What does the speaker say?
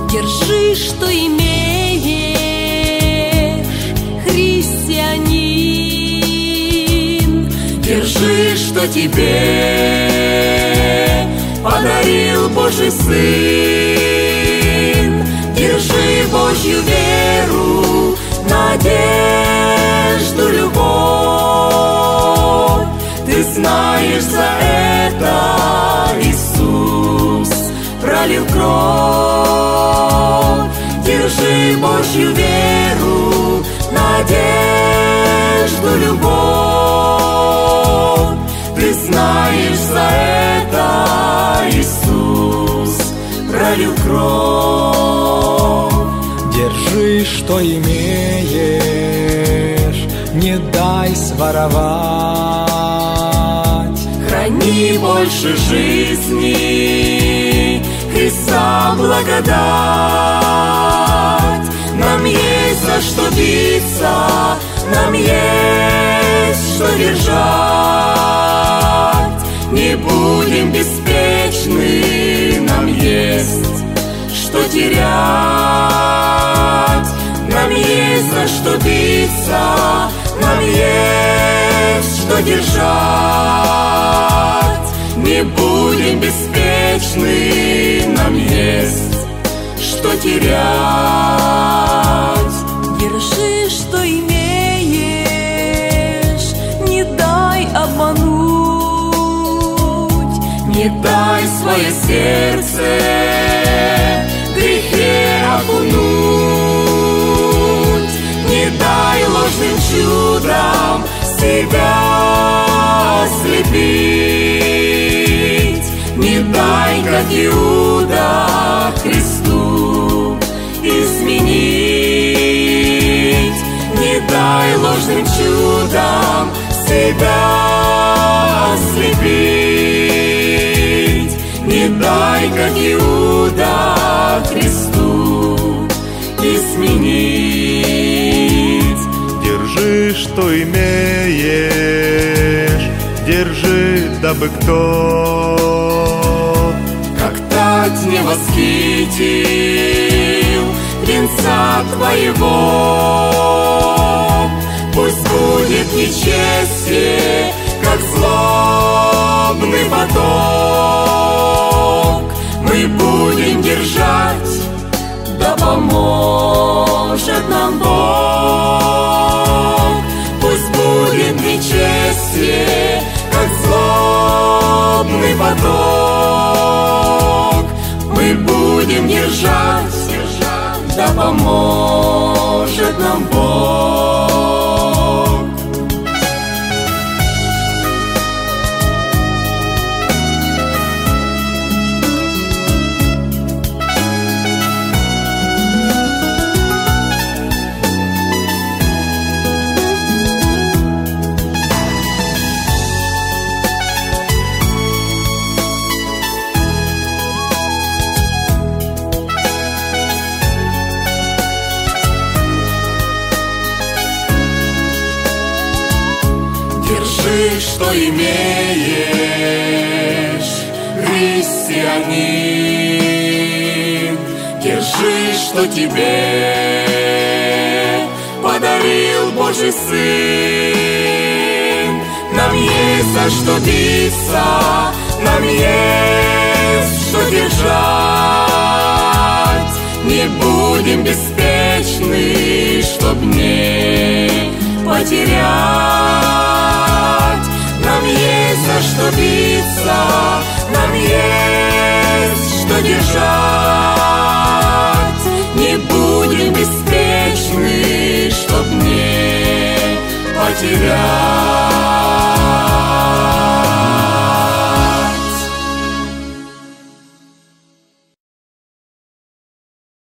Держи, что имеешь, христианин. Держи, что тебе подарил Божий Сын. Держи Божью веру, надежду, любовь. Ты знаешь, за это Иисус пролил кровь. Держи Божью веру, надежду, любовь. Ты знаешь, за это Иисус пролил кровь. Держи, что имеешь, не дай своровать. Храни больше жизни, Христа благодать. Нам есть за что биться, нам есть что держать. Не будем беспечны, нам есть что терять. Нам есть за что биться, нам есть что держать. Не будем беспечны, нам есть что терять. Держи, что имеешь, не дай обмануть. Не дай свое сердце в грехе окунуть. Не дай ложным чудом себя ослепить. Не дай, как Иуда, Христу изменить. Не дай ложным чудом себя ослепить. Не дай, как Иуда, Христу изменить. Держи, что имеешь, держи, дабы кто как тать не восхитил венца твоего. Пусть будет нечестие, как злобный поток. Мы будем держать, да поможет нам Бог. Пусть будет нечестие, как злобный поток. Мы будем держать, да поможет нам Бог. Держи, что имеешь, христианин. Держи, что тебе подарил Божий Сын. Нам есть за что биться, нам есть что держать. Не будем беспечны, чтоб не потерять. Нам есть за что биться, нам есть что держать. Не будем беспечны, чтоб не потерять.